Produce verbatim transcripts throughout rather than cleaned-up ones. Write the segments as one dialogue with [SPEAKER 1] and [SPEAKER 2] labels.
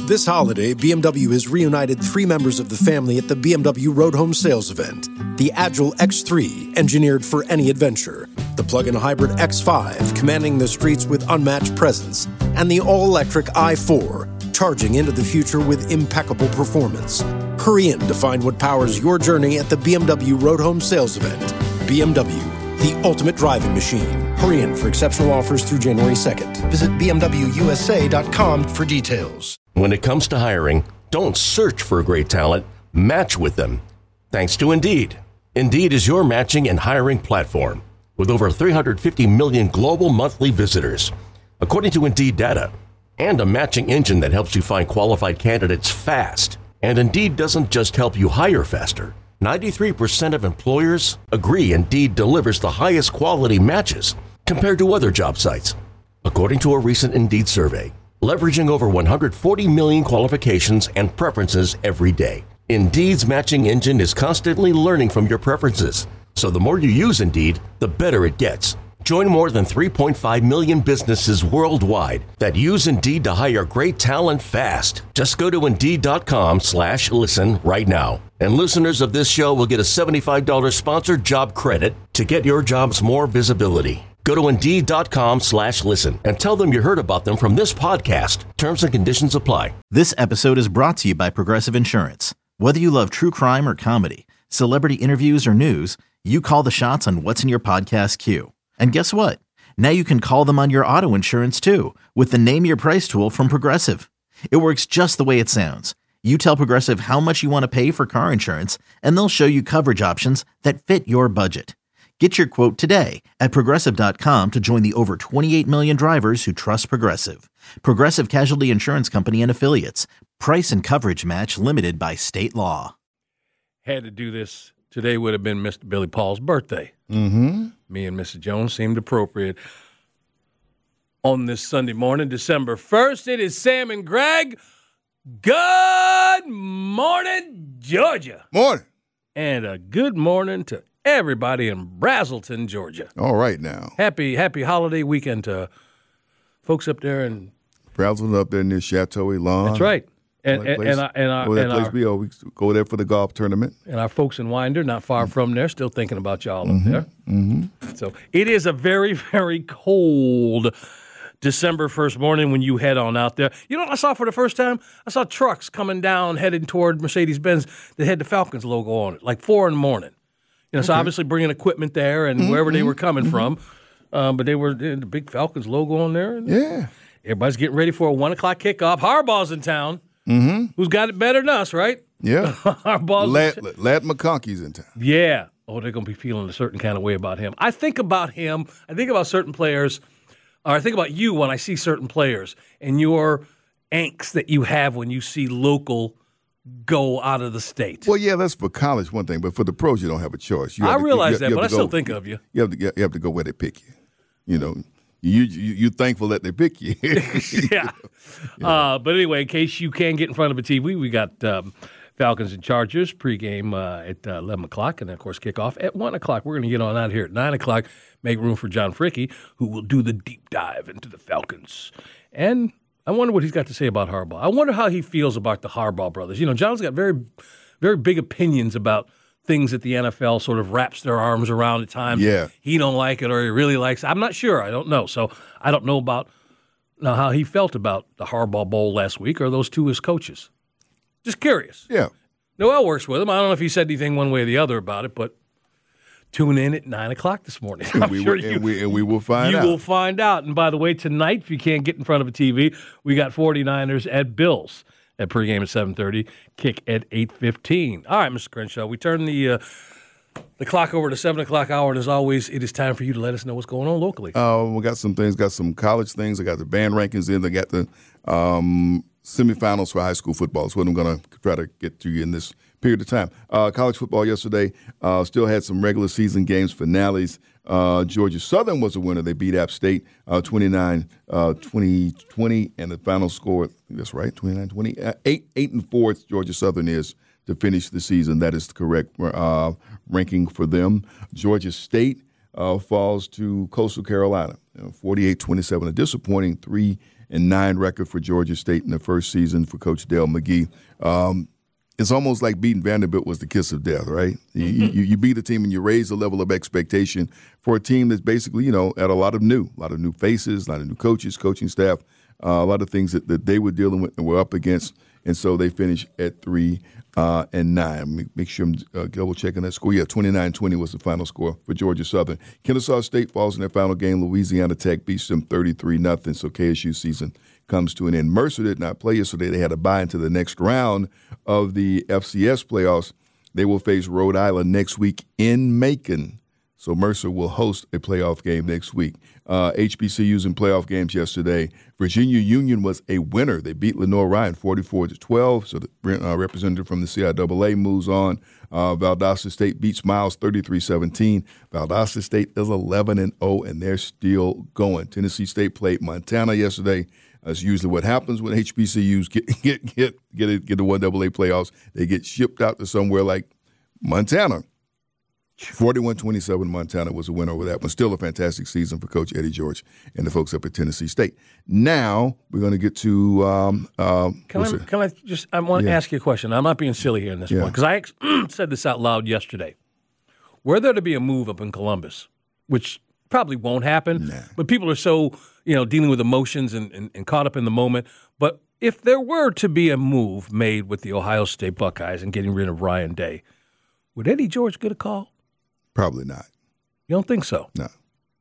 [SPEAKER 1] This holiday, B M W has reunited three members of the family at the B M W Road Home Sales event. The Agile X three, engineered for any adventure. The plug-in hybrid X five, commanding the streets with unmatched presence. And the all-electric i four, charging into the future with impeccable performance. Hurry in to find what powers your journey at the B M W Road Home Sales event. B M W, the ultimate driving machine. Hurry in for exceptional offers through January second. Visit b m w u s a dot com for details.
[SPEAKER 2] When it comes to hiring, don't search for great talent, match with them. Thanks to Indeed. Indeed is your matching and hiring platform with over three hundred fifty million global monthly visitors, according to Indeed data, and a matching engine that helps you find qualified candidates fast. And Indeed doesn't just help you hire faster. ninety-three percent of employers agree Indeed delivers the highest quality matches compared to other job sites, according to a recent Indeed survey. Leveraging over one hundred forty million qualifications and preferences every day. Indeed's matching engine is constantly learning from your preferences, so the more you use Indeed, the better it gets. Join more than three point five million businesses worldwide that use Indeed to hire great talent fast. Just go to Indeed.com slash listen right now. And listeners of this show will get a seventy-five dollars sponsored job credit to get your jobs more visibility. Go to Indeed.com slash listen and tell them you heard about them from this podcast. Terms and conditions apply.
[SPEAKER 3] This episode is brought to you by Progressive Insurance. Whether you love true crime or comedy, celebrity interviews or news, you call the shots on what's in your podcast queue. And guess what? Now you can call them on your auto insurance too with the Name Your Price tool from Progressive. It works just the way it sounds. You tell Progressive how much you want to pay for car insurance, and they'll show you coverage options that fit your budget. Get your quote today at Progressive dot com to join the over twenty-eight million drivers who trust Progressive. Progressive Casualty Insurance Company and Affiliates. Price and coverage match limited by state law.
[SPEAKER 4] Had to do this. Today would have been Mister Billy Paul's birthday.
[SPEAKER 5] Mm-hmm.
[SPEAKER 4] Me and Missus Jones seemed appropriate. On this Sunday morning, December first, it is Sam and Greg. Good morning, Georgia.
[SPEAKER 5] Morning.
[SPEAKER 4] And a good morning to everybody in Brazelton, Georgia.
[SPEAKER 5] All right now.
[SPEAKER 4] Happy, happy holiday weekend to folks up there in
[SPEAKER 5] Brazelton up there near Chateau Elan.
[SPEAKER 4] That's right. And
[SPEAKER 5] Like
[SPEAKER 4] and, and, our, and, our,
[SPEAKER 5] Where that
[SPEAKER 4] and,
[SPEAKER 5] place
[SPEAKER 4] our,
[SPEAKER 5] be? Oh, we go there for the golf tournament.
[SPEAKER 4] and our folks in Winder, not far from there, still thinking about y'all
[SPEAKER 5] Mm-hmm.
[SPEAKER 4] up there. Mm-hmm. So it is a very, very cold December first morning when you head on out there. You know what I saw for the first time? I saw trucks coming down, heading toward Mercedes-Benz that had the Falcons logo on it, like four in the morning. You know, okay. So obviously bringing equipment there and mm-hmm. wherever they were coming mm-hmm. from. Um, but they were they had the big Falcons logo on there. And
[SPEAKER 5] yeah.
[SPEAKER 4] Everybody's getting ready for a one o'clock kickoff. Harbaugh's in town.
[SPEAKER 5] Mm-hmm.
[SPEAKER 4] Who's got it better than us, right?
[SPEAKER 5] Yeah.
[SPEAKER 4] Harbaugh's
[SPEAKER 5] Lad,
[SPEAKER 4] in t-
[SPEAKER 5] Lad McConkey's in town.
[SPEAKER 4] Yeah. Oh, they're going to be feeling a certain kind of way about him. I think about him. I think about certain players. Or I think about you when I see certain players and your angst that you have when you see local go out of the state.
[SPEAKER 5] Well, yeah, that's for college one thing, but for the pros, you don't have a choice. You
[SPEAKER 4] I
[SPEAKER 5] to,
[SPEAKER 4] realize
[SPEAKER 5] you,
[SPEAKER 4] that,
[SPEAKER 5] you
[SPEAKER 4] but I
[SPEAKER 5] go,
[SPEAKER 4] still think of you.
[SPEAKER 5] You have to you have to go where they pick you. You know, you you you're thankful that they pick you.
[SPEAKER 4] yeah. yeah. Uh, but anyway, in case you can get in front of a T V, we got um, Falcons and Chargers pregame uh, at uh, eleven o'clock, and then, of course, kickoff at one o'clock. We're going to get on out here at nine o'clock, make room for John Fricky, who will do the deep dive into the Falcons. And I wonder what he's got to say about Harbaugh. I wonder how he feels about the Harbaugh brothers. You know, John's got very, very big opinions about things that the N F L sort of wraps their arms around at times.
[SPEAKER 5] Yeah.
[SPEAKER 4] He don't like it or he really likes it. I'm not sure. I don't know. So I don't know about now how he felt about the Harbaugh Bowl last week or those two as coaches. Just curious.
[SPEAKER 5] Yeah.
[SPEAKER 4] Noel works with him. I don't know if he said anything one way or the other about it, but tune in at nine o'clock this morning. I'm
[SPEAKER 5] we
[SPEAKER 4] sure
[SPEAKER 5] will,
[SPEAKER 4] you,
[SPEAKER 5] and, we, and we will find
[SPEAKER 4] you
[SPEAKER 5] out.
[SPEAKER 4] will find out. And by the way, tonight, if you can't get in front of a T V, we got 49ers at Bills at pregame at seven thirty, kick at eight fifteen. All right, Mister Crenshaw, we turn the uh, the clock over to seven o'clock hour, and as always, it is time for you to let us know what's going on locally.
[SPEAKER 5] Uh, we got some things, got some college things. I got the band rankings in. They got the um, semifinals for high school football. That's what I'm going to try to get to you in this period of time. Uh, college football yesterday uh, still had some regular season games finales. Uh, Georgia Southern was the winner. They beat App State uh, twenty-nine twenty twenty, and the final score, that's right, twenty-nine twenty. Uh, eight, eight and four, Georgia Southern is to finish the season. That is the correct uh, ranking for them. Georgia State uh, falls to Coastal Carolina, you know, forty-eight twenty-seven, a disappointing three and nine record for Georgia State in the first season for Coach Dale McGee. Um, it's almost like beating Vanderbilt was the kiss of death, right? You, you, you beat a team and you raise the level of expectation for a team that's basically, you know, at a lot of new, a lot of new faces, a lot of new coaches, coaching staff, uh, a lot of things that, that they were dealing with and were up against. And so they finished at three uh, and nine. Make, make sure I'm uh, double checking that score. Yeah, twenty-nine twenty was the final score for Georgia Southern. Kennesaw State falls in their final game. Louisiana Tech beats them thirty-three nothing. So K S U season comes to an end. Mercer did not play yesterday. They had to bye into the next round of the F C S playoffs. They will face Rhode Island next week in Macon. So Mercer will host a playoff game next week. Uh, H B C U's in playoff games yesterday. Virginia Union was a winner. They beat Lenore Ryan forty-four to twelve. So the uh, representative from the C I A A moves on. Uh, Valdosta State beats Miles thirty-three seventeen. Valdosta State is eleven and oh, and they're still going. Tennessee State played Montana yesterday. That's usually what happens when H B C Us get get get get a, get the one double A playoffs. They get shipped out to somewhere like Montana. forty-one twenty-seven Montana was a winner over that one. Still a fantastic season for Coach Eddie George and the folks up at Tennessee State. Now we're going to get to um, um,
[SPEAKER 4] can, I, can I just – I want to
[SPEAKER 5] yeah.
[SPEAKER 4] ask you a question. I'm not being silly here in this
[SPEAKER 5] yeah.
[SPEAKER 4] point because I ex- said this out loud yesterday. Were there to be a move up in Columbus, which probably won't happen,
[SPEAKER 5] nah.
[SPEAKER 4] but people are so – you know, dealing with emotions and, and, and caught up in the moment. But if there were to be a move made with the Ohio State Buckeyes and getting rid of Ryan Day, would Eddie George get a call?
[SPEAKER 5] Probably not.
[SPEAKER 4] You don't think so?
[SPEAKER 5] No.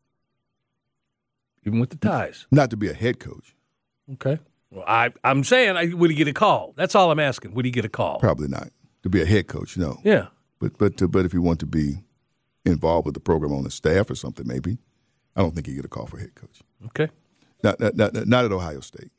[SPEAKER 4] Even with the ties?
[SPEAKER 5] Not to be a head coach.
[SPEAKER 4] Okay. Well, I, I'm saying, I, would he get a call? That's all I'm asking. Would he get a call?
[SPEAKER 5] Probably not. To be a head coach, no.
[SPEAKER 4] Yeah.
[SPEAKER 5] But but to, but if you want to be involved with the program on the staff or something, maybe. I don't think he'd get a call for head coach.
[SPEAKER 4] Okay.
[SPEAKER 5] Not, not, not, not at Ohio State.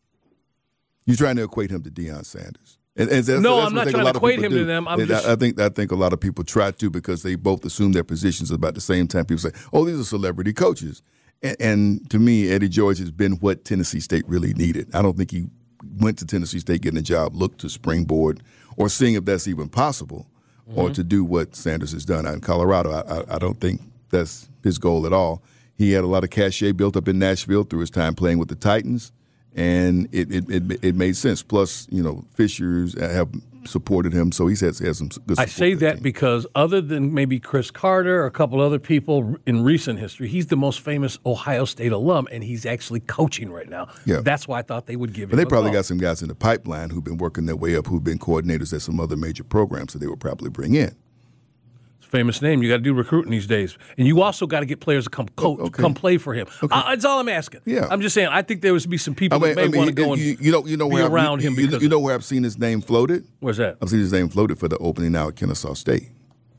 [SPEAKER 5] You're trying to equate him to Deion Sanders. And, and that's,
[SPEAKER 4] no,
[SPEAKER 5] that's
[SPEAKER 4] I'm not trying to equate him
[SPEAKER 5] do.
[SPEAKER 4] to them. I'm
[SPEAKER 5] I,
[SPEAKER 4] just...
[SPEAKER 5] I think I think a lot of people try to because they both assume their positions about the same time. People say, "Oh, these are celebrity coaches," and, and to me, Eddie George has been what Tennessee State really needed. I don't think he went to Tennessee State getting a job, looked to springboard, or seeing if that's even possible, mm-hmm. or to do what Sanders has done out in Colorado. I, I, I don't think that's his goal at all. He had a lot of cachet built up in Nashville through his time playing with the Titans, and it it, it, it made sense. Plus, you know, Fishers have supported him, so he's had, has some good support.
[SPEAKER 4] I say that
[SPEAKER 5] team.
[SPEAKER 4] because other than maybe Chris Carter or a couple other people in recent history, he's the most famous Ohio State alum, and he's actually coaching right now.
[SPEAKER 5] Yeah.
[SPEAKER 4] That's why I thought they would give him
[SPEAKER 5] But they
[SPEAKER 4] a
[SPEAKER 5] probably
[SPEAKER 4] call.
[SPEAKER 5] got some guys in the pipeline who've been working their way up, who've been coordinators at some other major programs that they would probably bring in.
[SPEAKER 4] Famous name. You got to do recruiting these days, and you also got to get players to come coach,
[SPEAKER 5] okay.
[SPEAKER 4] come play for him.
[SPEAKER 5] Okay.
[SPEAKER 4] Uh, that's all I'm asking.
[SPEAKER 5] Yeah.
[SPEAKER 4] I'm just saying. I think there would be some people
[SPEAKER 5] I mean,
[SPEAKER 4] that may
[SPEAKER 5] I mean,
[SPEAKER 4] want to go
[SPEAKER 5] you,
[SPEAKER 4] and
[SPEAKER 5] you know, you know
[SPEAKER 4] be
[SPEAKER 5] where
[SPEAKER 4] around
[SPEAKER 5] I've,
[SPEAKER 4] him.
[SPEAKER 5] You,
[SPEAKER 4] because
[SPEAKER 5] you know where I've seen his name floated?
[SPEAKER 4] Where's that?
[SPEAKER 5] I've seen his name floated for the opening now at Kennesaw State.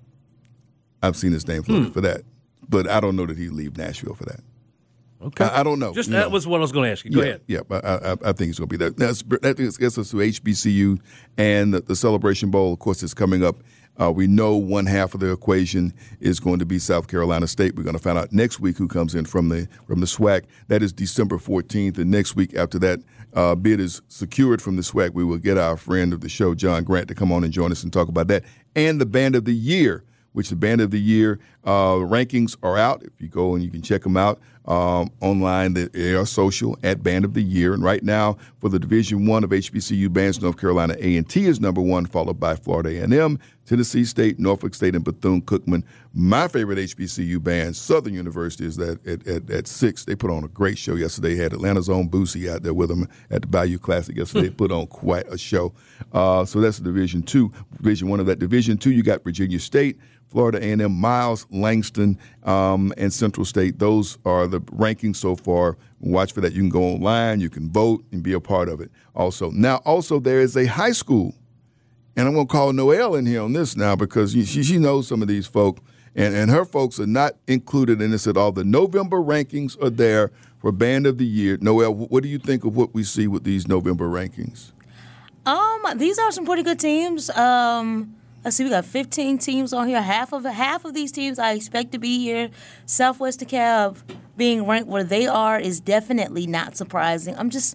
[SPEAKER 5] I've seen his name floated
[SPEAKER 4] hmm.
[SPEAKER 5] for that, but I don't know that he'd leave Nashville for that.
[SPEAKER 4] Okay,
[SPEAKER 5] I, I don't know.
[SPEAKER 4] Just
[SPEAKER 5] you
[SPEAKER 4] that
[SPEAKER 5] know.
[SPEAKER 4] was what I was going to ask you. Go
[SPEAKER 5] yeah,
[SPEAKER 4] ahead.
[SPEAKER 5] Yeah, but I, I, I think it's going to be that. That's, that gets us to H B C U and the, the Celebration Bowl. Of course, is coming up. Uh, we know one half of the equation is going to be South Carolina State. We're going to find out next week who comes in from the from the SWAC. That is December fourteenth, and next week after that uh, bid is secured from the SWAC, we will get our friend of the show, John Grant, to come on and join us and talk about that. And the Band of the Year, which the Band of the Year uh, rankings are out. If you go and you can check them out um, online, they are social at Band of the Year. And right now, for the Division One of H B C U bands, North Carolina A and T is number one, followed by Florida A and M, Tennessee State, Norfolk State, and Bethune-Cookman. My favorite H B C U band, Southern University, is at, at, at, at six. They put on a great show yesterday. Had Atlanta's own Boosie out there with them at the Bayou Classic yesterday. They put on quite a show. Uh, so that's the Division Two. Division One of that. Division Two, you got Virginia State, Florida A and M, Miles, Langston, um, and Central State. Those are the rankings so far. Watch for that. You can go online, you can vote, and be a part of it also. Now, also, there is a high school, and I'm going to call Noelle in here on this now because she, she knows some of these folk, and, and her folks are not included in this at all. The November rankings are there for Band of the Year. Noelle, what do you think of what we see with these November rankings?
[SPEAKER 6] Um, these are some pretty good teams. Um... Let's see, we got fifteen teams on here. Half of half of these teams I expect to be here. Southwest DeKalb being ranked where they are is definitely not surprising. I'm just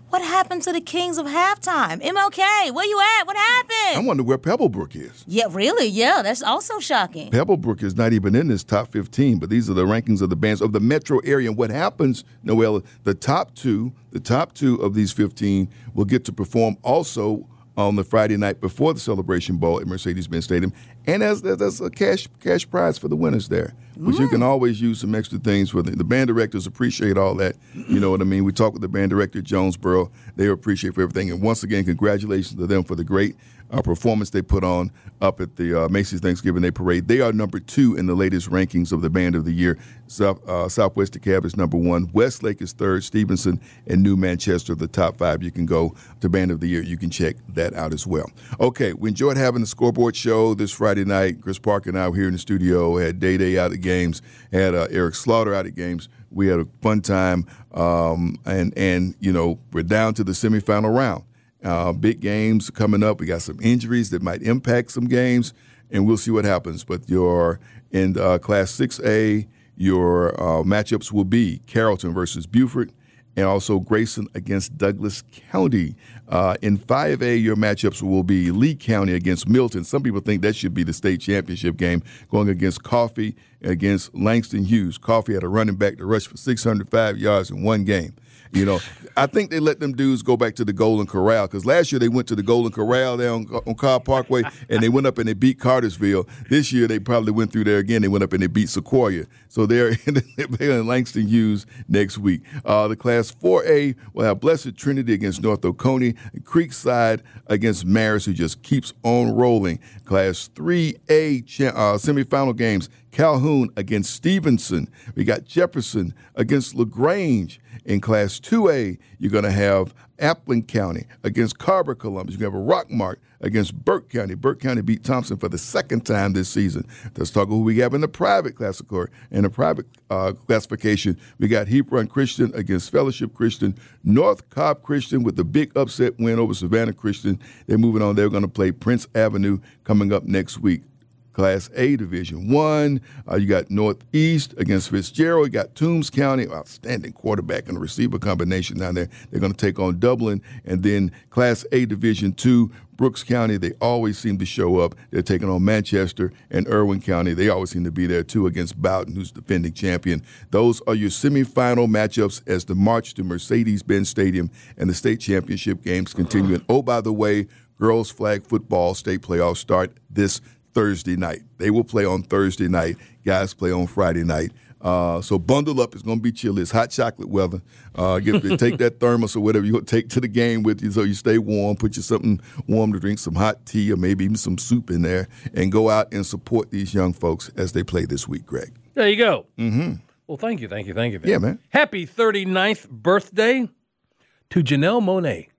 [SPEAKER 6] What happened to the Kings of halftime? M L K, where you at? What happened?
[SPEAKER 5] I wonder where Pebblebrook is.
[SPEAKER 6] Yeah, really? Yeah, that's also shocking.
[SPEAKER 5] Pebblebrook is not even in this top fifteen, but these are the rankings of the bands of the metro area. And what happens, Noelle, the top two, the top two of these fifteen will get to perform also on the Friday night before the Celebration Bowl at Mercedes-Benz Stadium. And as there's a cash cash prize for the winners there, which mm. you can always use some extra things for. The, the band directors appreciate all that. You know what I mean? We talked with the band director, Jonesboro. They appreciate for everything. And once again, congratulations to them for the great uh, performance they put on up at the uh, Macy's Thanksgiving Day Parade. They are number two in the latest rankings of the Band of the Year. South, uh, Southwest DeKalb is number one. Westlake is third. Stevenson and New Manchester are the top five. You can go to Band of the Year. You can check that out as well. Okay, we enjoyed having the Scoreboard Show this Friday night. Chris Parker and I were here in the studio. Had Day Day out at games. Had uh, Eric Slaughter out at games. We had a fun time. Um, and, and, you know, we're down to the semifinal round. Uh, big games coming up. We got some injuries that might impact some games, and we'll see what happens. But your in uh, Class six A, your uh, matchups will be Carrollton versus Beaufort, and also Grayson against Douglas County. Uh, in five A, your matchups will be Lee County against Milton. Some people think that should be the state championship game, going against Coffee against Langston Hughes. Coffee had a running back to rush for six hundred five yards in one game. You know, I think they let them dudes go back to the Golden Corral because last year they went to the Golden Corral there on, on Cobb Parkway and they went up and they beat Cartersville. This year they probably went through there again. They went up and they beat Sequoia. So they're in, they're in Langston Hughes next week. Uh, the Class four A will have Blessed Trinity against North Oconee, and Creekside against Marist, who just keeps on rolling. Class three A uh, semifinal games, Calhoun against Stevenson. We got Jefferson against LaGrange. In Class two A, you're going to have Appling County against Carver Columbus. You're going to have a Rockmart against Burke County. Burke County beat Thompson for the second time this season. Let's talk about who we have in the private classification. In the private uh, classification, we got Hebron Christian against Fellowship Christian. North Cobb Christian with the big upset win over Savannah Christian. They're moving on. They're going to play Prince Avenue coming up next week. Class A, Division One. Uh, you got Northeast against Fitzgerald. You got Toombs County, outstanding quarterback and a receiver combination down there. They're going to take on Dublin. And then Class A, Division Two, Brooks County. They always seem to show up. They're taking on Manchester and Irwin County. They always seem to be there, too, against Bowden, who's the defending champion. Those are your semifinal matchups as the march to Mercedes-Benz Stadium and the state championship games continue. And, oh, by the way, girls flag football state playoffs start this Thursday night. They will play on Thursday night. Guys play on Friday night. Uh, so bundle up. It's going to be chilly. It's hot chocolate weather. Uh, get, take that thermos or whatever you take to the game with you so you stay warm. Put you something warm to drink, some hot tea or maybe even some soup in there, and go out and support these young folks as they play this week, Greg.
[SPEAKER 4] There you go.
[SPEAKER 5] Mm-hmm.
[SPEAKER 4] Well, thank you, thank you, thank you.
[SPEAKER 5] Yeah, man.
[SPEAKER 4] Happy thirty-ninth birthday to Janelle Monáe.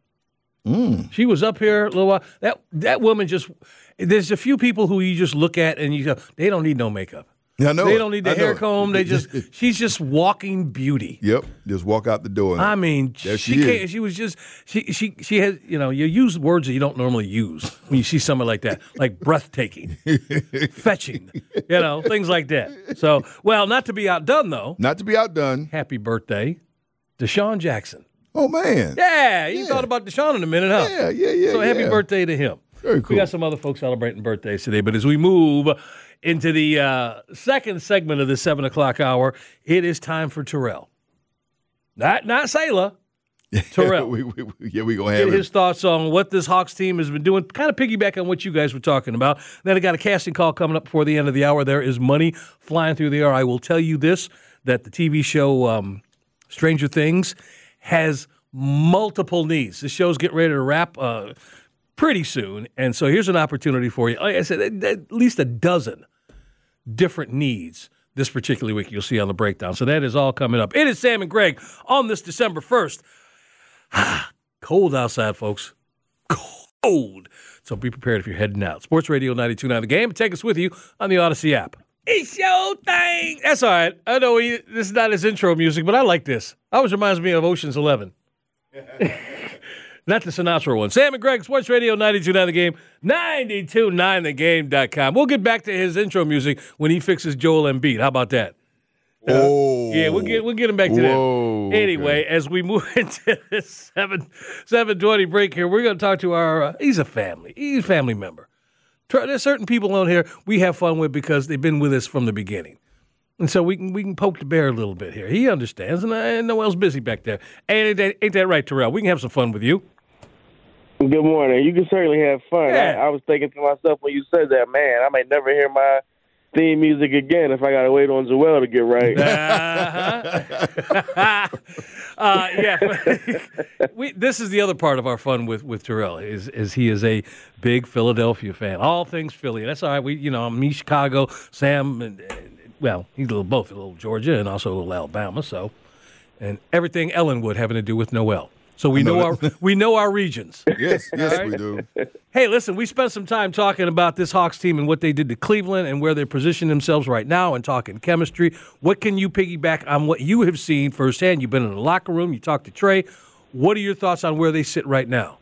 [SPEAKER 5] Mm.
[SPEAKER 4] She was up here a little while. That that woman just – there's a few people who you just look at and you go, they don't need no makeup.
[SPEAKER 5] Yeah, I know
[SPEAKER 4] They
[SPEAKER 5] it.
[SPEAKER 4] don't need the
[SPEAKER 5] I know
[SPEAKER 4] hair
[SPEAKER 5] it.
[SPEAKER 4] comb. They just – she's just walking beauty.
[SPEAKER 5] Yep. Just walk out the door. And
[SPEAKER 4] I mean,
[SPEAKER 5] there
[SPEAKER 4] she
[SPEAKER 5] she,
[SPEAKER 4] can't,
[SPEAKER 5] is.
[SPEAKER 4] she was just she she she has you know you use words that you don't normally use when you see someone like that, like breathtaking, fetching, you know, things like that. So, well, not to be outdone though.
[SPEAKER 5] Not to be outdone.
[SPEAKER 4] Happy birthday, Deshaun Jackson.
[SPEAKER 5] Oh, man.
[SPEAKER 4] Yeah, you
[SPEAKER 5] Yeah.
[SPEAKER 4] thought about Deshaun in a minute, huh?
[SPEAKER 5] Yeah, yeah, yeah.
[SPEAKER 4] So happy
[SPEAKER 5] yeah.
[SPEAKER 4] birthday to him.
[SPEAKER 5] Very cool.
[SPEAKER 4] We got some other folks celebrating birthdays today, but as we move into the uh, second segment of the seven o'clock hour, it is time for Terrell. Not not Sailor. Terrell.
[SPEAKER 5] we, we, we, yeah, we're going to
[SPEAKER 4] Get
[SPEAKER 5] have it.
[SPEAKER 4] his thoughts on what this Hawks team has been doing, kind of piggyback on what you guys were talking about. Then I got a casting call coming up before the end of the hour. There is money flying through the air. I will tell you this, that the T V show um, Stranger Things has multiple needs. The show's getting ready to wrap uh, pretty soon, and so here's an opportunity for you. Like I said, at, at least a dozen different needs this particular week you'll see on the breakdown. So that is all coming up. It is Sam and Greg on this December first. Cold outside, folks. Cold. So be prepared if you're heading out. Sports Radio ninety-two point nine The Game. Take us with you on the Odyssey app. It's your thing. That's all right. I know he, this is not his intro music, but I like this. Always reminds me of Ocean's Eleven. Not the Sinatra one. Sam and Greg, Sports Radio ninety-two point nine The Game, ninety-two point nine the game dot com. We'll get back to his intro music when he fixes Joel Embiid. How about that?
[SPEAKER 5] Oh,
[SPEAKER 4] yeah, we'll get we'll get him back to
[SPEAKER 5] Whoa,
[SPEAKER 4] that. Anyway,
[SPEAKER 5] okay.
[SPEAKER 4] as we move into this seven seven twenty break here, we're going to talk to our. Uh, he's a family. He's a family member. There's certain people on here we have fun with because they've been with us from the beginning, and so we can we can poke the bear a little bit here. He understands, and, uh, and Noel's busy back there. Hey, ain't that, ain't that right, Terrell? We can have some fun with you.
[SPEAKER 7] Good morning. You can certainly have fun.
[SPEAKER 4] Yeah.
[SPEAKER 7] I, I was thinking to myself when you said that, man, I might never hear my theme music again if I got to wait on Joel to get right.
[SPEAKER 4] Uh-huh. uh, yeah, we, this is the other part of our fun with, with Terrell is is he is a big Philadelphia fan, all things Philly. That's all right. We, you know, me Chicago, Sam, and, and, well, he's a little both a little Georgia and also a little Alabama. So, and everything Ellenwood having to do with Noel. So we know our we know our regions.
[SPEAKER 5] Yes, yes,
[SPEAKER 4] All right.
[SPEAKER 5] we do.
[SPEAKER 4] Hey, listen, we spent some time talking about this Hawks team and what they did to Cleveland and where they position themselves right now and talking chemistry. What can you piggyback on what you have seen firsthand? You've been in the locker room. You talked to Trey. What are your thoughts on where they sit right now?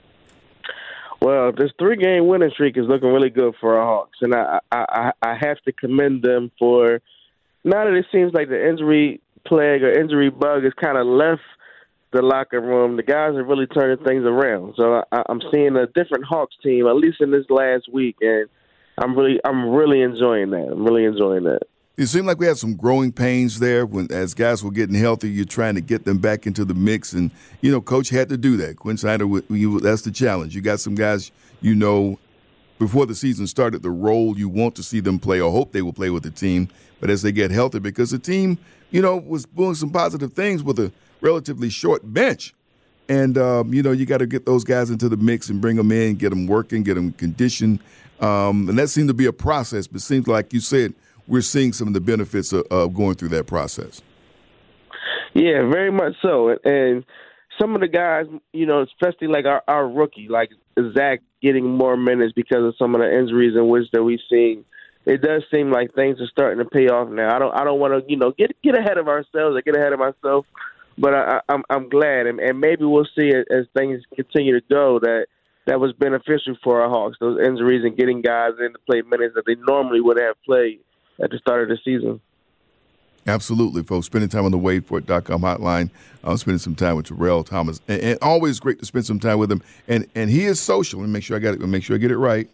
[SPEAKER 7] Well, this three-game winning streak is looking really good for our Hawks, and I, I, I have to commend them for now that it seems like the injury plague or injury bug has kind of left the locker room. The guys are really turning things around. So I, I'm seeing a different Hawks team, at least in this last week, and I'm really, I'm really enjoying that. I'm really enjoying that.
[SPEAKER 5] It seemed like we had some growing pains there when, as guys were getting healthy, you're trying to get them back into the mix. And, you know, Coach had to do that. Quinn Snyder, that's the challenge. You got some guys, you know, before the season started, the role you want to see them play or hope they will play with the team. But as they get healthy, because the team, you know, was doing some positive things with a relatively short bench. And, um, you know, you got to get those guys into the mix and bring them in, get them working, get them conditioned. Um, and that seemed to be a process, but it seems like you said we're seeing some of the benefits of, of going through that process.
[SPEAKER 7] Yeah, very much so. And some of the guys, you know, especially like our, our rookie, like Zach getting more minutes because of some of the injuries in which that we've seen. It does seem like things are starting to pay off now. I don't I don't want to, you know, get get ahead of ourselves or get ahead of myself. But I, I'm I'm glad, and, and maybe we'll see it as things continue to go that that was beneficial for our Hawks. Those injuries and getting guys in to play minutes that they normally would have played at the start of the season.
[SPEAKER 5] Absolutely, folks. Spending time on the wade for it dot com hotline. I'm spending some time with Terrell Thomas, and, and always great to spend some time with him. And and he is social. And make sure I got it. Make sure I get it right.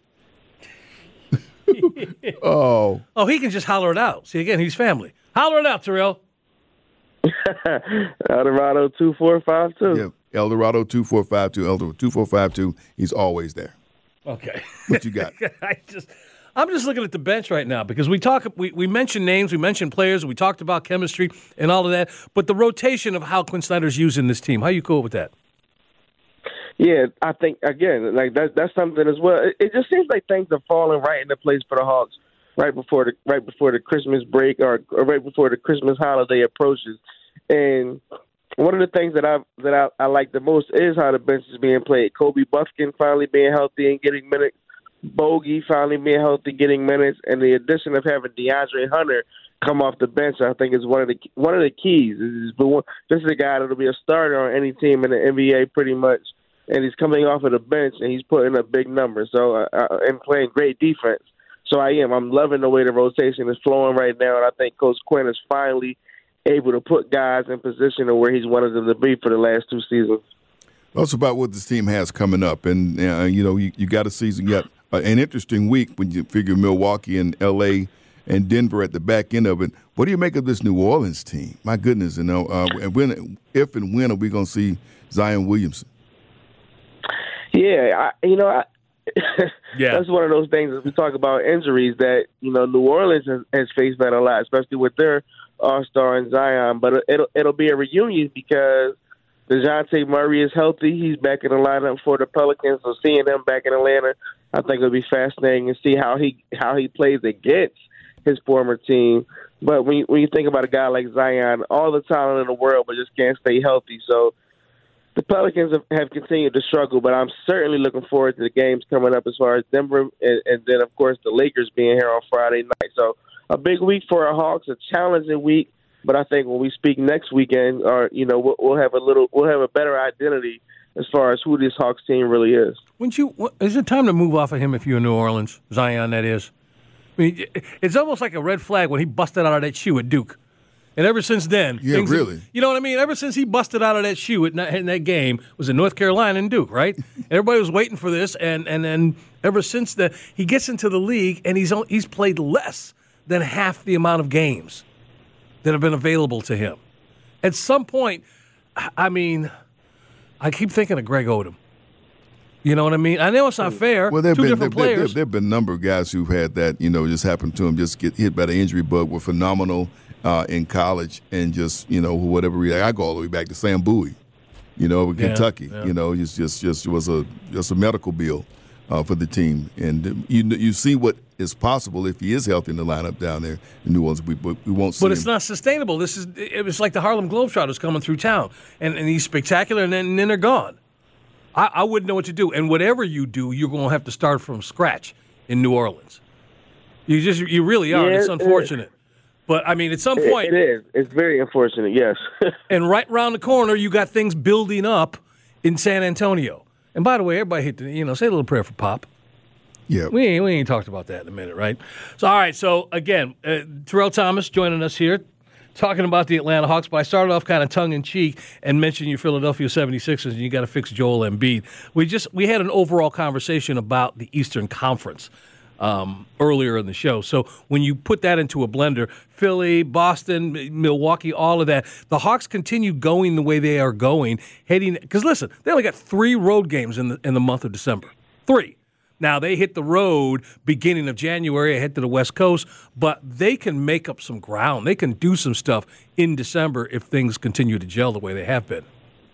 [SPEAKER 5] oh,
[SPEAKER 4] oh, he can just holler it out. See, again, he's family. Holler it out, Terrell.
[SPEAKER 7] Eldorado two four five two.
[SPEAKER 5] Yeah, Eldorado two four five two. Eldorado two four five two. He's always there.
[SPEAKER 4] Okay.
[SPEAKER 5] What you got?
[SPEAKER 4] I just, I'm just looking at the bench right now because we talk, we, we mentioned names, we mentioned players, we talked about chemistry and all of that, but the rotation of how Quinn Snyder's using this team, how you cool with that?
[SPEAKER 7] Yeah, I think again, like that, that's something as well. It, it just seems like things are falling right into place for the Hawks right before the right before the Christmas break or, or right before the Christmas holiday approaches. And one of the things that I that I, I like the most is how the bench is being played. Kobe Buffkin finally being healthy and getting minutes. Bogey finally being healthy, getting minutes, and the addition of having DeAndre Hunter come off the bench, I think, is one of the one of the keys. This is a guy that'll be a starter on any team in the N B A, pretty much, and he's coming off of the bench and he's putting up big numbers. So uh, and playing great defense. So I am. I'm loving the way the rotation is flowing right now, and I think Coach Quinn is finally able to put guys in position of where he's wanted them to be for the last two seasons.
[SPEAKER 5] Also about what this team has coming up, and uh, you know, you, you got a season yet. Uh, an interesting week when you figure Milwaukee and L A and Denver at the back end of it. What do you make of this New Orleans team? My goodness, you know, uh, and when, if and when are we going to see Zion Williamson?
[SPEAKER 7] Yeah, I, you know, I,
[SPEAKER 4] yeah,
[SPEAKER 7] that's one of those things as we talk about injuries that, you know, New Orleans has, has faced that a lot, especially with their all-star and Zion. But it'll it'll be a reunion because DeJounte Murray is healthy. He's back in the lineup for the Pelicans, so seeing him back in Atlanta, I think it'll be fascinating to see how he how he plays against his former team. But when you, when you think about a guy like Zion, all the talent in the world, but just can't stay healthy. So the Pelicans have, have continued to struggle, but I'm certainly looking forward to the games coming up as far as Denver and, and then, of course, the Lakers being here on Friday night. So a big week for our Hawks, a challenging week. But I think when we speak next weekend, or you know, we'll, we'll have a little, we'll have a better identity as far as who this Hawks team really is.
[SPEAKER 4] Wouldn't you? Is it time to move off of him if you're in New Orleans, Zion? That is. I mean, it's almost like a red flag when he busted out of that shoe at Duke. And ever since then,
[SPEAKER 5] yeah,
[SPEAKER 4] things
[SPEAKER 5] really,
[SPEAKER 4] have, you know what I mean. Ever since he busted out of that shoe in that, in that game, was in North Carolina and Duke, right? Everybody was waiting for this, and and then ever since that, he gets into the league, and he's he's played less than half the amount of games that have been available to him. At some point, I mean, I keep thinking of Greg Odom. You know what I mean? I know it's not fair.
[SPEAKER 5] Well, there have
[SPEAKER 4] Two
[SPEAKER 5] been,
[SPEAKER 4] different
[SPEAKER 5] there, there,
[SPEAKER 4] players.
[SPEAKER 5] there have been a number of guys who've had that, you know, just happened to them, just get hit by the injury bug, were phenomenal uh, in college, and just, you know, whatever reason. I go all the way back to Sam Bowie, you know, with
[SPEAKER 4] Yeah,
[SPEAKER 5] Kentucky.
[SPEAKER 4] yeah.
[SPEAKER 5] You know, just just just was a just a medical bill uh, for the team, and you you see what is possible if he is healthy in the lineup down there in New Orleans. We but we won't see.
[SPEAKER 4] But it's
[SPEAKER 5] him.
[SPEAKER 4] not sustainable. This is it was like the Harlem Globetrotters coming through town, and, and he's spectacular, and then, and then they're gone. I, I wouldn't know what to do, and whatever you do, you're going to have to start from scratch in New Orleans. You just you really are.
[SPEAKER 7] Yeah,
[SPEAKER 4] It's
[SPEAKER 7] it-
[SPEAKER 4] unfortunate, but I mean, at some point,
[SPEAKER 7] It, it is. It's very unfortunate. Yes.
[SPEAKER 4] and right around the corner, you got things building up in San Antonio. And by the way, everybody hit the you know say a little prayer for Pop.
[SPEAKER 5] Yeah.
[SPEAKER 4] We ain't, we ain't talked about that in a minute, right? So, all right. So, again, uh, Terrell Thomas joining us here, talking about the Atlanta Hawks. But I started off kind of tongue-in-cheek and mentioned your Philadelphia seventy-sixers, and you got to fix Joel Embiid. We just we had an overall conversation about the Eastern Conference um, earlier in the show. So when you put that into a blender, Philly, Boston, Milwaukee, all of that, the Hawks continue going the way they are going, heading. Because listen, they only got three road games in the in the month of December. Three. Now, they hit the road beginning of January, head to the West Coast, but they can make up some ground. They can do some stuff in December if things continue to gel the way they have been.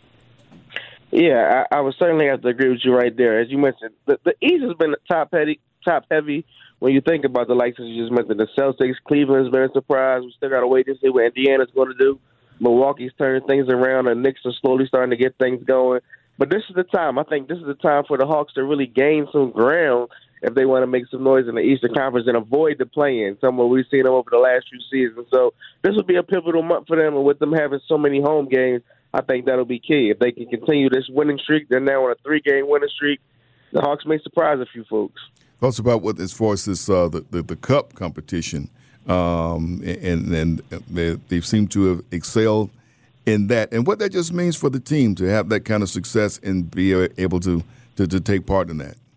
[SPEAKER 7] Yeah, I, I would certainly have to agree with you right there. As you mentioned, the, the East has been top heavy, top heavy. When you think about the likes as you just mentioned, the Celtics, Cleveland's been a surprise. We still got to wait to see what Indiana's going to do. Milwaukee's turning things around, and Knicks are slowly starting to get things going. But this is the time. I think this is the time for the Hawks to really gain some ground if they want to make some noise in the Eastern Conference and avoid the play-in, somewhere we've seen them over the last few seasons. So this will be a pivotal month for them, and with them having so many home games, I think that'll be key. If they can continue this winning streak, they're now on a three-game winning streak. The Hawks may surprise a few folks.
[SPEAKER 5] Thoughts about what, as far as this uh, the, the the Cup competition, um, and and they, they seem to have excelled in that, and what that just means for the team to have that kind of success and be able to to, to take part in that.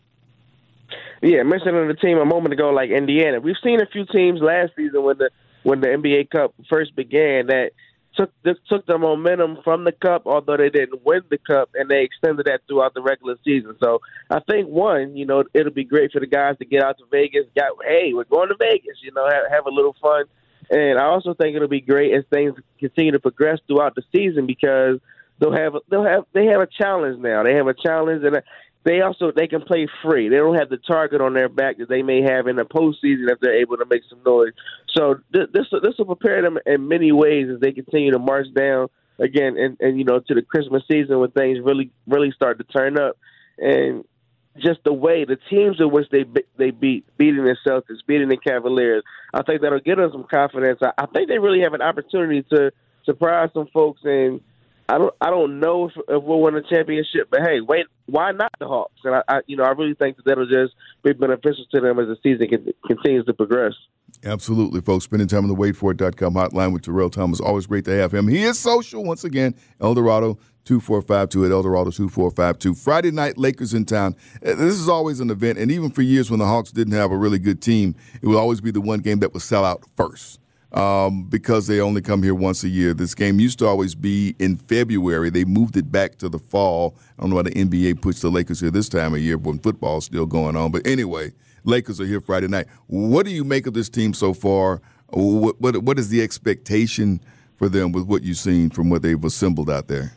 [SPEAKER 7] Yeah, mentioning the team a moment ago, like Indiana, we've seen a few teams last season when the when the N B A Cup first began that took this took the momentum from the Cup, although they didn't win the Cup, and they extended that throughout the regular season. So I think one, you know, it'll be great for the guys to get out to Vegas. Got hey, we're going to Vegas, you know, have, have a little fun. And I also think it'll be great as things continue to progress throughout the season because they'll have they'll have they have a challenge now. They have a challenge, and they also they can play free. They don't have the target on their back that they may have in the postseason if they're able to make some noise. So th- this this will prepare them in many ways as they continue to march down again, and, and you know to the Christmas season when things really really start to turn up. And just the way the teams in which they they beat, beating the Celtics, beating the Cavaliers, I think that'll give them some confidence. I, I think they really have an opportunity to surprise some folks, and I don't I don't know if, if we'll win a championship, but hey, wait, why not the Hawks? And I, I you know I really think that that'll just be beneficial to them as the season can, continues to progress.
[SPEAKER 5] Absolutely, folks. Spending time on the wait for it dot com hotline with Terrell Thomas. Always great to have him. He is social once again. Eldorado two four five two at Eldorado two four five two. Friday night, Lakers in town. This is always an event, and even for years when the Hawks didn't have a really good team, it would always be the one game that would sell out first um, because they only come here once a year. This game used to always be in February. They moved it back to the fall. I don't know why the N B A puts the Lakers here this time of year when football's still going on. But anyway, Lakers are here Friday night. What do you make of this team so far? What, what, what is the expectation for them with what you've seen from what they've assembled out there?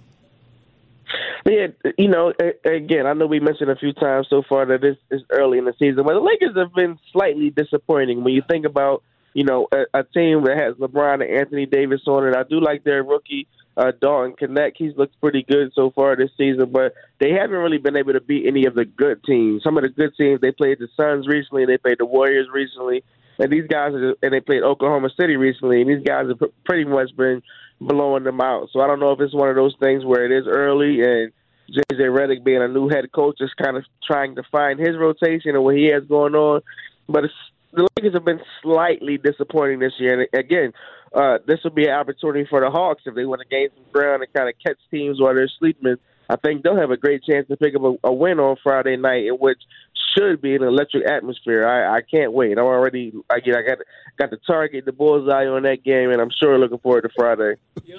[SPEAKER 7] Yeah, you know, again, I know we mentioned a few times so far that this is early in the season, but the Lakers have been slightly disappointing when you think about, you know, a, a team that has LeBron and Anthony Davis on it. I do like their rookie, uh, Dalton Knecht. He's looked pretty good so far this season, but they haven't really been able to beat any of the good teams. Some of the good teams, they played the Suns recently, they played the Warriors recently, and these guys, are, and they played Oklahoma City recently, and these guys have pretty much been blowing them out. So I don't know if it's one of those things where it is early and J J Redick being a new head coach is kind of trying to find his rotation and what he has going on. But it's, the Lakers have been slightly disappointing this year. And again, uh, this will be an opportunity for the Hawks if they want to gain some ground and kind of catch teams while they're sleeping. I think they'll have a great chance to pick up a, a win on Friday night, in which should be an electric atmosphere. I, I can't wait. I'm already again. I got got the target, the bullseye on that game, and I'm sure looking forward to Friday.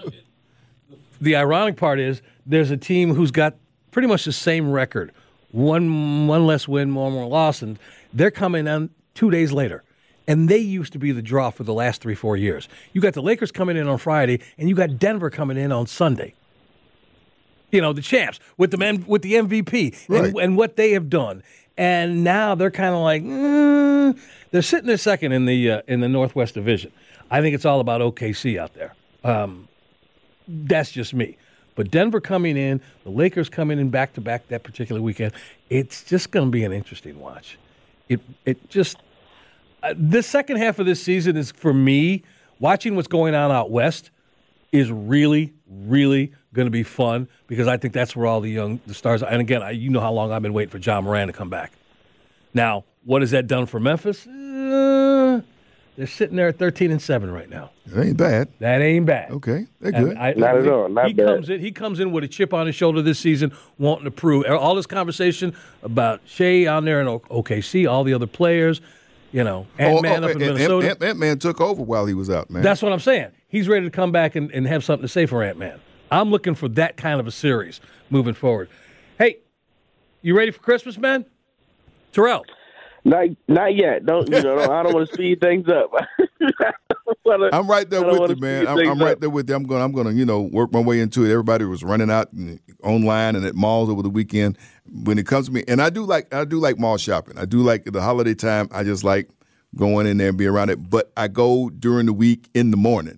[SPEAKER 4] The ironic part is there's a team who's got pretty much the same record, one one less win, one more loss, and they're coming in two days later. And they used to be the draw for the last three, four years. You got the Lakers coming in on Friday, and you got Denver coming in on Sunday. You know, the champs with the with the M V P
[SPEAKER 5] right.
[SPEAKER 4] and, and what they have done. And now they're kind of like, mm, they're sitting there second in the uh, in the Northwest Division. I think it's all about O K C out there. Um, that's just me. But Denver coming in, the Lakers coming in back-to-back that particular weekend, it's just going to be an interesting watch. It it just uh, – this second half of this season is, for me, watching what's going on out west is really, really going to be fun because I think that's where all the young the stars are. And, again, I, you know how long I've been waiting for John Moran to come back. Now, what has that done for Memphis? Uh, they're sitting there at thirteen and seven right now.
[SPEAKER 5] It ain't bad.
[SPEAKER 4] That ain't bad.
[SPEAKER 5] Okay, they're good.
[SPEAKER 4] I,
[SPEAKER 7] Not at all. Not
[SPEAKER 4] he
[SPEAKER 7] bad.
[SPEAKER 4] comes in. He comes in with a chip on his shoulder this season, wanting to prove all this conversation about Shea out there in O K C, all the other players. You know, Ant-Man
[SPEAKER 5] oh, oh,
[SPEAKER 4] up in
[SPEAKER 5] and,
[SPEAKER 4] Minnesota.
[SPEAKER 5] Ant, Ant-Man took over while he was out, man.
[SPEAKER 4] That's what I'm saying. He's ready to come back and, and have something to say for Ant-Man. I'm looking for that kind of a series moving forward. Hey, you ready for Christmas, man? Terrell.
[SPEAKER 7] Not, not yet. Don't you know? I don't want to speed things up. wanna,
[SPEAKER 5] I'm right there with you, man. I'm, I'm right there with you. I'm going. I'm going to, you know, work my way into it. Everybody was running out and online and at malls over the weekend. When it comes to me, and I do like, I do like mall shopping. I do like the holiday time. I just like going in there and be around it. But I go during the week in the morning.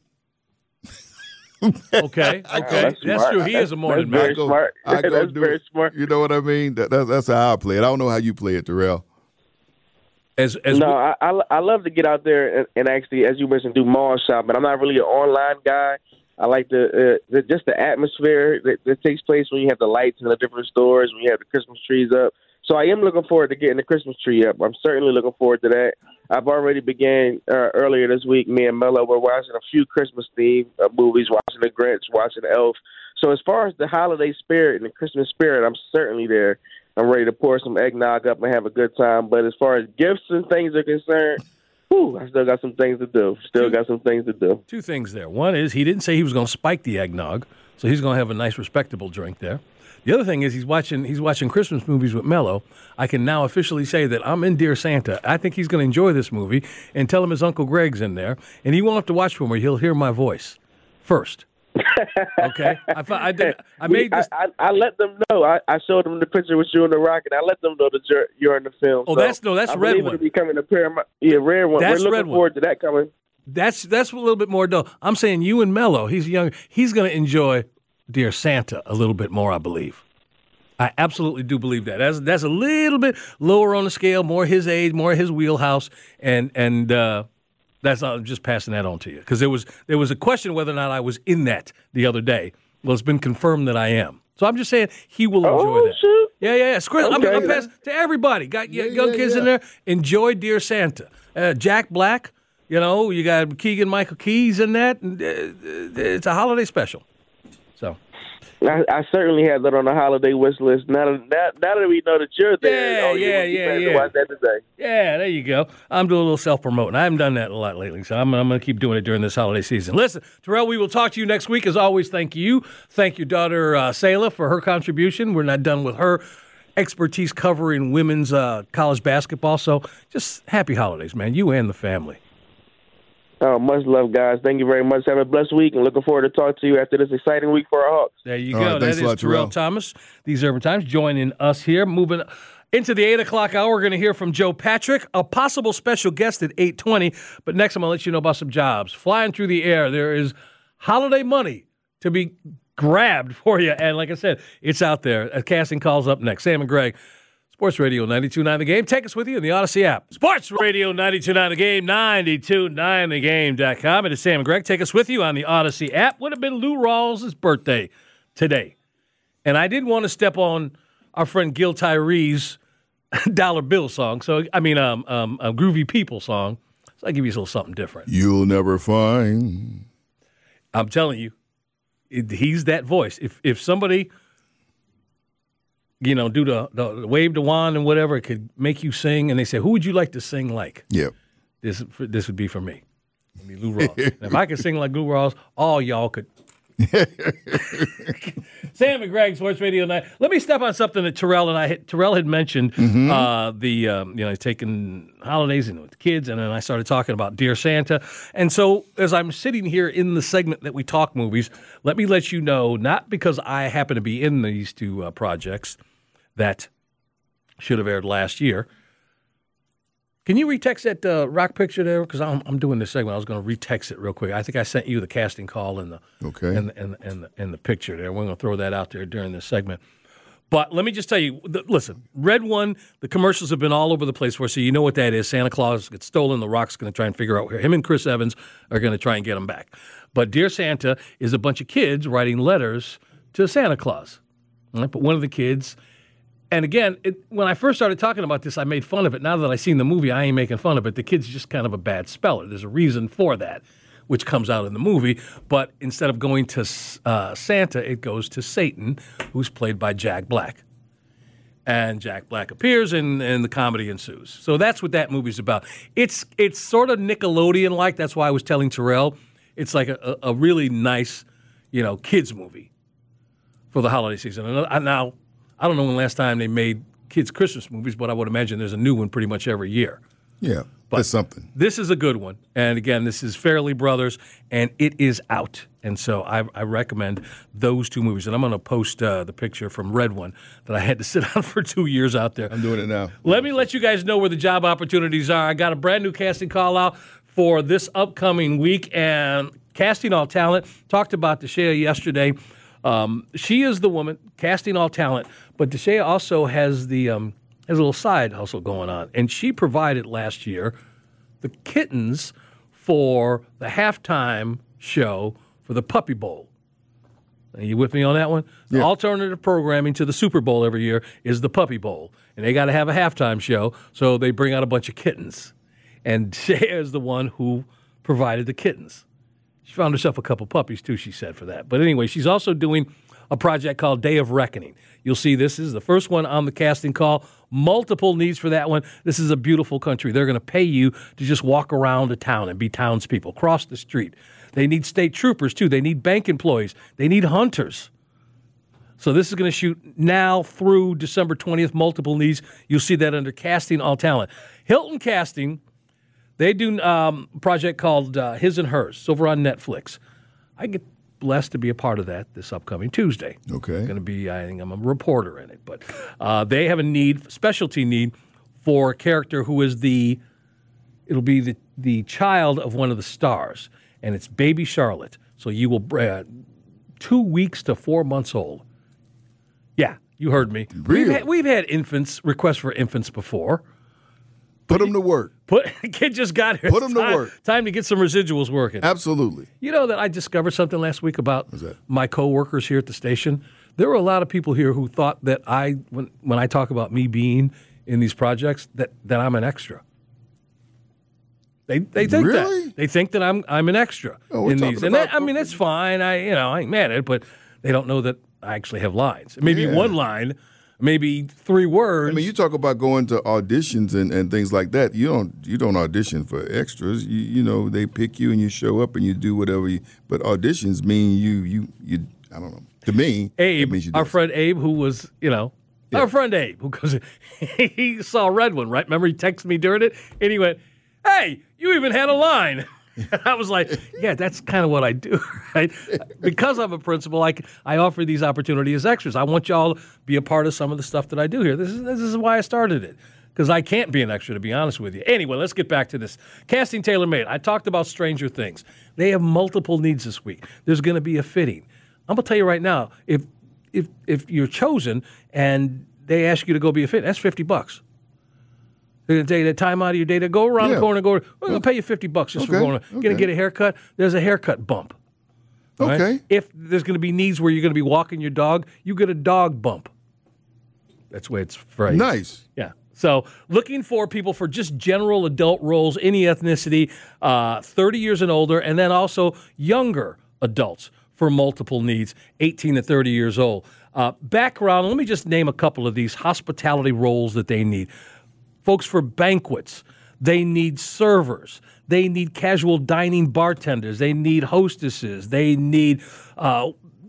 [SPEAKER 4] Okay, okay,
[SPEAKER 7] Oh,
[SPEAKER 4] that's,
[SPEAKER 7] that's
[SPEAKER 4] true. He
[SPEAKER 7] That's-
[SPEAKER 4] is a morning
[SPEAKER 7] that's
[SPEAKER 4] man.
[SPEAKER 7] very
[SPEAKER 5] I go,
[SPEAKER 7] smart.
[SPEAKER 5] I go
[SPEAKER 7] That's
[SPEAKER 5] do
[SPEAKER 7] very
[SPEAKER 5] it.
[SPEAKER 7] smart.
[SPEAKER 5] You know what I mean? That, that, that's how I play it. I don't know how you play it, Terrell.
[SPEAKER 4] As, as
[SPEAKER 7] No,
[SPEAKER 4] we-
[SPEAKER 7] I, I I love to get out there and, and actually, as you mentioned, do mall shopping. I'm not really an online guy. I like the, uh, the just the atmosphere that, that takes place when you have the lights in the different stores, when you have the Christmas trees up. So I am looking forward to getting the Christmas tree up. I'm certainly looking forward to that. I've already began uh, earlier this week. Me and Mello were watching a few Christmas themed uh, movies, watching The Grinch, watching Elf. So as far as the holiday spirit and the Christmas spirit, I'm certainly there. I'm ready to pour some eggnog up and have a good time. But as far as gifts and things are concerned, whew, I still got some things to do. Still got some things to do.
[SPEAKER 4] Two things there. One is he didn't say he was going to spike the eggnog, so he's going to have a nice, respectable drink there. The other thing is he's watching he's watching Christmas movies with Mello. I can now officially say that I'm in Dear Santa. I think he's going to enjoy this movie, and tell him his Uncle Greg's in there, and he won't have to watch for me. He'll hear my voice first. Okay? I, I, did, I made this.
[SPEAKER 7] I, I, I let them know. I, I showed them the picture with you and the Rock, and I let them know that you're, you're in the film.
[SPEAKER 4] Oh,
[SPEAKER 7] so
[SPEAKER 4] that's no, that's
[SPEAKER 7] I
[SPEAKER 4] Red
[SPEAKER 7] believe
[SPEAKER 4] One.
[SPEAKER 7] It'll be coming to Paramount. Yeah, Red One.
[SPEAKER 4] That's
[SPEAKER 7] We're looking
[SPEAKER 4] Red One.
[SPEAKER 7] forward to that coming.
[SPEAKER 4] That's that's a little bit more dull. I'm saying you and Mello, he's young. He's going to enjoy Dear Santa a little bit more, I believe. I absolutely do believe that. That's that's a little bit lower on the scale, more his age, more his wheelhouse, and and uh, that's I'm just passing that on to you because there was there was a question whether or not I was in that the other day. Well, it's been confirmed that I am. So I'm just saying he will enjoy
[SPEAKER 7] Oh,
[SPEAKER 4] that.
[SPEAKER 7] shoot.
[SPEAKER 4] Yeah, yeah, yeah. Chris, I'm,
[SPEAKER 7] Okay.
[SPEAKER 4] I'm passing to everybody. Got
[SPEAKER 5] Yeah,
[SPEAKER 4] young
[SPEAKER 5] yeah,
[SPEAKER 4] kids in
[SPEAKER 5] yeah.
[SPEAKER 4] there. Enjoy Dear Santa. Uh, Jack Black. You know, you got Keegan Michael Keys in that. And, uh, it's a holiday special. So.
[SPEAKER 7] I, I certainly had that on the holiday wish list. Now that, now, now that we know that you're there,
[SPEAKER 4] Yeah,
[SPEAKER 7] oh, you
[SPEAKER 4] yeah,
[SPEAKER 7] will be
[SPEAKER 4] yeah,
[SPEAKER 7] planning
[SPEAKER 4] yeah.
[SPEAKER 7] to watch that today.
[SPEAKER 4] Yeah, there you go. I'm doing a little self-promoting. I haven't done that a lot lately, so I'm, I'm going to keep doing it during this holiday season. Listen, Terrell, we will talk to you next week. As always, thank you. Thank your daughter, uh, Sayla, for her contribution. We're not done with her expertise covering women's uh, college basketball, so just happy holidays, man, you and the family.
[SPEAKER 7] Oh, much love, guys. Thank you very much. Have a blessed week, and looking forward to talk to you after this exciting week for our Hawks.
[SPEAKER 4] There you
[SPEAKER 5] All
[SPEAKER 4] go.
[SPEAKER 5] right,
[SPEAKER 4] That
[SPEAKER 5] thanks
[SPEAKER 4] is
[SPEAKER 5] a lot,
[SPEAKER 4] Terrell
[SPEAKER 5] Terrell.
[SPEAKER 4] Thomas, These Urban Times, joining us here. Moving into the eight o'clock hour, we're going to hear from Joe Patrick, a possible special guest at eight twenty. But next, I'm going to let you know about some jobs. Flying through the air, there is holiday money to be grabbed for you. And like I said, it's out there. A casting call's up next. Sam and Greg. Sports Radio ninety-two point nine The Game. Take us with you in the Odyssey app. Sports Radio ninety-two point nine The Game, ninety-two point nine the game dot com. It is Sam and Greg. Take us with you on the Odyssey app. Would have been Lou Rawls' birthday today. And I didn't want to step on our friend Gil Tyree's dollar bill song. So I mean, um, um, a Groovy People song. So I give you a little something different.
[SPEAKER 5] You'll never find.
[SPEAKER 4] I'm telling you, it, he's that voice. If if somebody, you know, do the, the wave the wand and whatever, it could make you sing, and they say, "Who would you like to sing like?"
[SPEAKER 5] Yeah,
[SPEAKER 4] this this would be for me. I mean, Lou Ross. If I could sing like Lou Ross, all y'all could. Sam and Greg, Sports Radio Night. Let me step on something that Terrell and I had, Terrell had mentioned. Mm-hmm. Uh, the um, you know, taking holidays and with the kids, and then I started talking about Dear Santa. And so, as I'm sitting here in the segment that we talk movies, let me let you know, not because I happen to be in these two uh, projects that should have aired last year. Can you retext that uh, rock picture there? Because I'm, I'm doing this segment. I was going to retext it real quick. I think I sent you the casting call and the
[SPEAKER 5] okay
[SPEAKER 4] and the, and the, and the, and the picture there. We're going to throw that out there during this segment. But let me just tell you, the, listen, Red One, the commercials have been all over the place for us, so you know what that is. Santa Claus gets stolen. The Rock's going to try and figure out where him and Chris Evans are going to try and get him back. But Dear Santa is a bunch of kids writing letters to Santa Claus. Right? But one of the kids... And again, it, when I first started talking about this, I made fun of it. Now that I've seen the movie, I ain't making fun of it. The kid's just kind of a bad speller. There's a reason for that, which comes out in the movie. But instead of going to uh, Santa, it goes to Satan, who's played by Jack Black. And Jack Black appears, and, and the comedy ensues. So that's what that movie's about. It's it's sort of Nickelodeon-like. That's why I was telling Terrell. It's like a, a really nice, you know, kids movie for the holiday season. And now... I don't know when the last time they made kids' Christmas movies, but I would imagine there's a new one pretty much every year.
[SPEAKER 5] Yeah,
[SPEAKER 4] but
[SPEAKER 5] that's something.
[SPEAKER 4] This is a good one. And again, this is Farrelly Brothers, and it is out. And so I, I recommend those two movies. And I'm going to post uh, the picture from Red One that I had to sit on for two years out there.
[SPEAKER 5] I'm doing it now.
[SPEAKER 4] Let me let you guys know where the job opportunities are. I got a brand new casting call out for this upcoming week, and Casting All Talent. Talked about Deshea yesterday. Um, she is the woman, Casting All Talent, but Deshea also has the um, has a little side hustle going on, and she provided last year the kittens for the halftime show for the Puppy Bowl. Are you with me on that one? The
[SPEAKER 5] yeah.
[SPEAKER 4] alternative programming to the Super Bowl every year is the Puppy Bowl, and they got to have a halftime show, so they bring out a bunch of kittens, and Deshea is the one who provided the kittens. She found herself a couple puppies, too, she said, for that. But anyway, she's also doing a project called Day of Reckoning. You'll see this is the first one on the casting call. Multiple needs for that one. This is a beautiful country. They're going to pay you to just walk around a town and be townspeople, cross the street. They need state troopers, too. They need bank employees. They need hunters. So this is going to shoot now through December twentieth, multiple needs. You'll see that under Casting All Talent. Hilton Casting... They do um, a project called uh, His and Hers. It's over on Netflix. I get blessed to be a part of that this upcoming Tuesday.
[SPEAKER 5] Okay.
[SPEAKER 4] Going to be, I think I'm a reporter in it. But uh, they have a need, specialty need, for a character who is the, it'll be the, the child of one of the stars. And it's baby Charlotte. So you will, uh, two weeks to four months old. Yeah, you heard me.
[SPEAKER 5] Really?
[SPEAKER 4] We've had, we've had infants, requests for infants before.
[SPEAKER 5] Put them to work.
[SPEAKER 4] Put kid just got here.
[SPEAKER 5] Put them to
[SPEAKER 4] time,
[SPEAKER 5] work.
[SPEAKER 4] Time to get some residuals working.
[SPEAKER 5] Absolutely.
[SPEAKER 4] You know that I discovered something last week about
[SPEAKER 5] What's that?
[SPEAKER 4] my coworkers here at the station. There were a lot of people here who thought that I, when when I talk about me being in these projects, that, that I'm an extra. They they think
[SPEAKER 5] Really?
[SPEAKER 4] that they think that I'm I'm an extra
[SPEAKER 5] Oh, we're
[SPEAKER 4] in
[SPEAKER 5] talking
[SPEAKER 4] these, and that,
[SPEAKER 5] about-
[SPEAKER 4] I mean that's fine. I you know I ain't mad at it, but they don't know that I actually have lines. Maybe
[SPEAKER 5] Yeah.
[SPEAKER 4] one line, maybe three words.
[SPEAKER 5] I mean, you talk about going to auditions and, and things like that. You don't you don't audition for extras. You you know they pick you and you show up and you do whatever. You, but auditions mean you you you. I don't know. To me, it
[SPEAKER 4] Abe,
[SPEAKER 5] means you
[SPEAKER 4] our
[SPEAKER 5] do
[SPEAKER 4] friend Abe, who was, you know,
[SPEAKER 5] Yeah.
[SPEAKER 4] our friend Abe, who goes, he saw Red One, right? Remember, he texted me during it, and he went, "Hey, you even had a line." And I was like, "Yeah, that's kind of what I do, right?" Because I'm a principal, I, I offer these opportunities as extras. I want y'all to be a part of some of the stuff that I do here. This is this is why I started it. Because I can't be an extra, to be honest with you. Anyway, let's get back to this. Casting tailor-made. I talked about Stranger Things. They have multiple needs this week. There's going to be a fitting. I'm going to tell you right now, if if if you're chosen and they ask you to go be a fit, that's fifty bucks. They're going to take the time out of your day to go around
[SPEAKER 5] Yeah.
[SPEAKER 4] the corner and go, we're going to pay you fifty bucks just for
[SPEAKER 5] Okay,
[SPEAKER 4] going to
[SPEAKER 5] okay.
[SPEAKER 4] get a haircut. There's a haircut bump. All right?
[SPEAKER 5] Okay.
[SPEAKER 4] If there's going to be needs where you're going to be walking your dog, you get a dog bump. That's the way it's phrased.
[SPEAKER 5] Nice.
[SPEAKER 4] Yeah. So looking for people for just general adult roles, any ethnicity, uh, thirty years and older, and then also younger adults for multiple needs, eighteen to thirty years old. Uh, background, let me just name a couple of these hospitality roles that they need. Folks for banquets, they need servers. They need casual dining bartenders. They need hostesses. They need uh,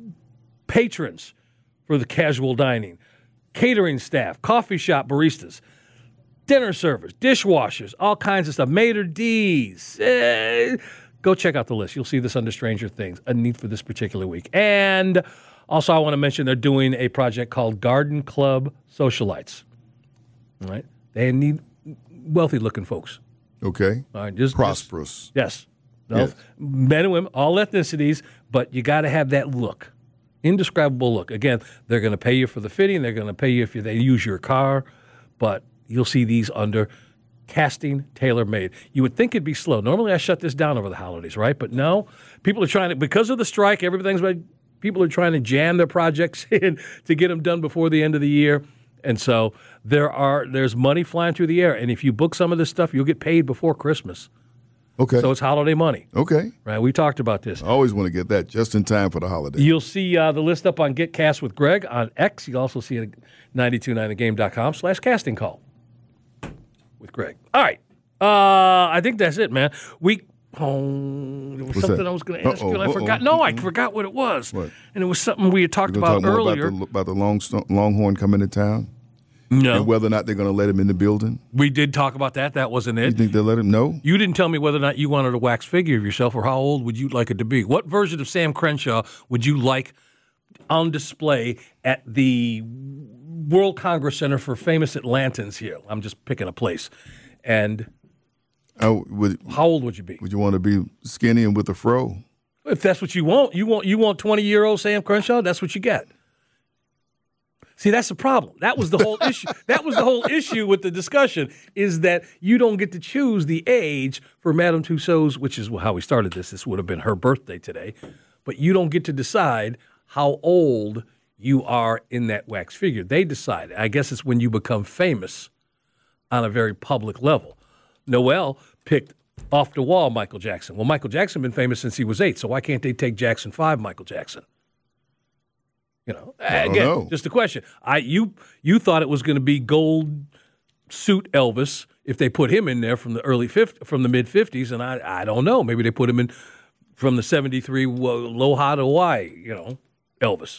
[SPEAKER 4] patrons for the casual dining, catering staff, coffee shop baristas, dinner servers, dishwashers, all kinds of stuff, maitre d's. Eh, go check out the list. You'll see this under Stranger Things, a need for this particular week. And also I want to mention they're doing a project called Garden Club Socialites. All right? They need wealthy-looking folks.
[SPEAKER 5] Okay.
[SPEAKER 4] All right, just
[SPEAKER 5] prosperous.
[SPEAKER 4] Just, yes. No,
[SPEAKER 5] yes.
[SPEAKER 4] Men and women, all ethnicities, but you got to have that look, indescribable look. Again, they're going to pay you for the fitting. They're going to pay you if you, they use your car, but you'll see these under casting tailor-made. You would think it'd be slow. Normally, I shut this down over the holidays, right? But no, people are trying to, because of the strike, everything's like, people are trying to jam their projects in to get them done before the end of the year. And so there are there's money flying through the air. And if you book some of this stuff, you'll get paid before Christmas.
[SPEAKER 5] Okay.
[SPEAKER 4] So it's holiday money.
[SPEAKER 5] Okay.
[SPEAKER 4] Right? We talked about this.
[SPEAKER 5] I always want to get that just in time for the holiday.
[SPEAKER 4] You'll see uh, the list up on GetCast with Greg on X. You'll also see it at nine two nine the game dot com slash casting call with Greg. All right. Uh, I think that's it, man. We oh, there was
[SPEAKER 5] What's
[SPEAKER 4] something
[SPEAKER 5] that?
[SPEAKER 4] I was going to ask
[SPEAKER 5] Uh-oh,
[SPEAKER 4] you, and I
[SPEAKER 5] uh-oh,
[SPEAKER 4] forgot. No, I
[SPEAKER 5] uh-oh.
[SPEAKER 4] forgot what it was.
[SPEAKER 5] What?
[SPEAKER 4] And it was something we had talked
[SPEAKER 5] We're gonna
[SPEAKER 4] about
[SPEAKER 5] talk more
[SPEAKER 4] earlier.
[SPEAKER 5] about the, about the long, Longhorn coming to town
[SPEAKER 4] no.
[SPEAKER 5] and whether or not they're going to let him in the building.
[SPEAKER 4] We did talk about that. That wasn't
[SPEAKER 5] You
[SPEAKER 4] it.
[SPEAKER 5] think they'll let him? No.
[SPEAKER 4] You didn't tell me whether or not you wanted a wax figure of yourself or how old would you like it to be. What version of Sam Crenshaw would you like on display at the World Congress Center for Famous Atlantans here? I'm just picking a place. And
[SPEAKER 5] Oh, would,
[SPEAKER 4] how old would you be?
[SPEAKER 5] would you want to be skinny and with a fro?
[SPEAKER 4] If that's what you want, you want you want twenty-year-old Sam Crenshaw, that's what you get. See, that's the problem. That was the whole issue. That was the whole issue with the discussion, is that you don't get to choose the age for Madame Tussauds, which is how we started this. This would have been her birthday today. But you don't get to decide how old you are in that wax figure. They decide. I guess it's when you become famous on a very public level. Noel picked off the wall Michael Jackson. Well, Michael Jackson been famous since he was eight, so why can't they take Jackson five Michael Jackson? You know,
[SPEAKER 5] I don't
[SPEAKER 4] again,
[SPEAKER 5] know.
[SPEAKER 4] just a question. I you you thought it was going to be gold suit Elvis if they put him in there from the early fifties, from the mid fifties, and I I don't know. Maybe they put him in from the seventy-three Aloha to Hawaii. You know, Elvis.